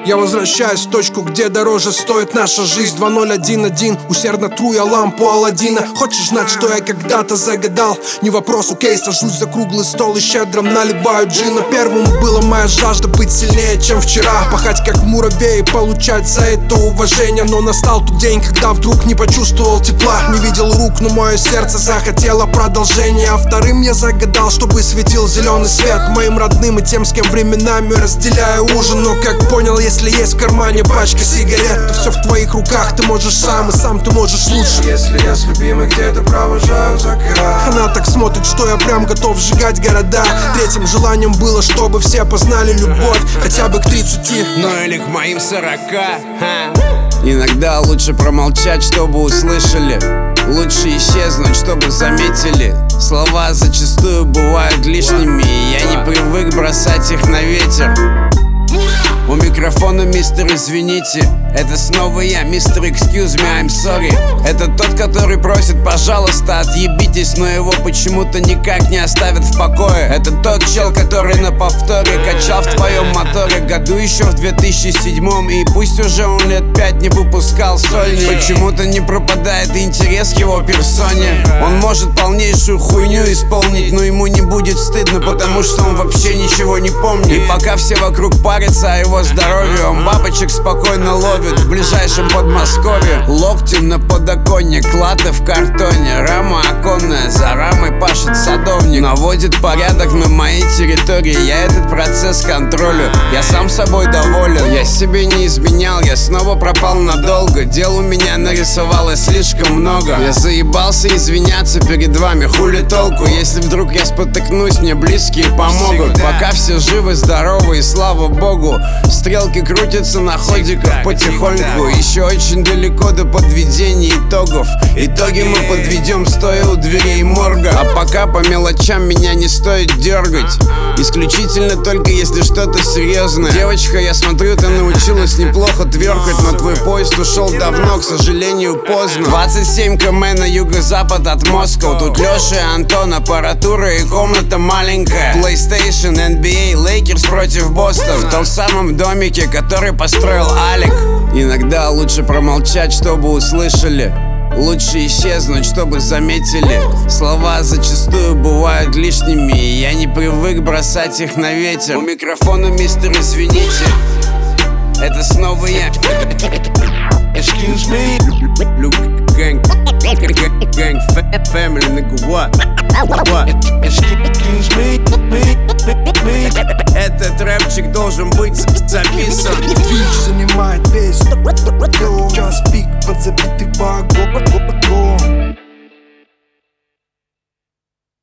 Я возвращаюсь в точку, где дороже стоит наша жизнь. 2011, усердно тру я лампу Аладдина. Хочешь знать, что я когда-то загадал? Не вопрос, окей, сажусь за круглый стол и щедро наливаю джина. Первым была моя жажда быть сильнее, чем вчера, пахать как муравей и получать за это уважение. Но настал тот день, когда вдруг не почувствовал тепла. Не видел рук, но мое сердце захотело продолжения. А вторым я загадал, чтобы светил зеленый свет моим родным и тем, с кем временами разделяю ужин. Но как понял, если есть в кармане пачка сигарет, то все в твоих руках, ты можешь сам, и сам ты можешь лучше. Если я с любимой где-то провожаю закат, она так смотрит, что я прям готов сжигать города. Третьим желанием было, чтобы все познали любовь, хотя бы к 30. Ну или к моим 40. Иногда лучше промолчать, чтобы услышали. Лучше исчезнуть, чтобы заметили. Слова зачастую бывают лишними, и я не привык бросать их на ветер. У микрофона мистер, извините, это снова я, мистер, excuse me, I'm sorry. Это тот, который просит, пожалуйста, отъебитесь, но его почему-то никак не оставят в покое. Это тот чел, который на повторе качал в твоем моторе году еще в 2007-м. И пусть уже он лет 5 не выпускал сольник, почему-то не пропадает интерес к его персоне. Он может полнейшую хуйню исполнить, но ему не будет стыдно, потому что он вообще ничего не помнит. И пока все вокруг парятся о его здоровье, он бабочек спокойно ловит в ближайшем Подмосковье. Локти на подоконник, латы в картоне, рама оконная, за рамой пашет садовник. Наводит порядок на моей территории, я этот процесс контролю. Я сам собой доволен, я себе не изменял, я снова пропал надолго. Дел у меня нарисовалось слишком много. Я заебался извиняться перед вами, хули толку, если вдруг я спотыкнусь, мне близкие помогут. Пока все живы, здоровы и слава богу. Стрелки крутятся на ходиках потихоньку. Еще очень далеко до подведения итогов. Итоги мы подведем, стоя у дверей морга. А пока по мелочам меня не стоит дергать, исключительно только если что-то серьезное. Девочка, я смотрю, ты научилась неплохо тверкать, но твой поезд ушел давно, к сожалению, поздно. 27 км на юго-запад от Москвы. Тут Леша и Антон, аппаратура и комната маленькая. PlayStation, NBA, Lakers против Бостона. В том самом домике, который построил Алик. Иногда лучше промолчать, чтобы услышали. Лучше исчезнуть, чтобы заметили. Слова зачастую бывают лишними, и я не привык бросать их на ветер. У микрофона мистер, извините, это снова я. excuse me, Luke gang family, nigga, what? excuse me. Этот рэпчик должен быть записан. Твич занимает весь час пик, подзабитый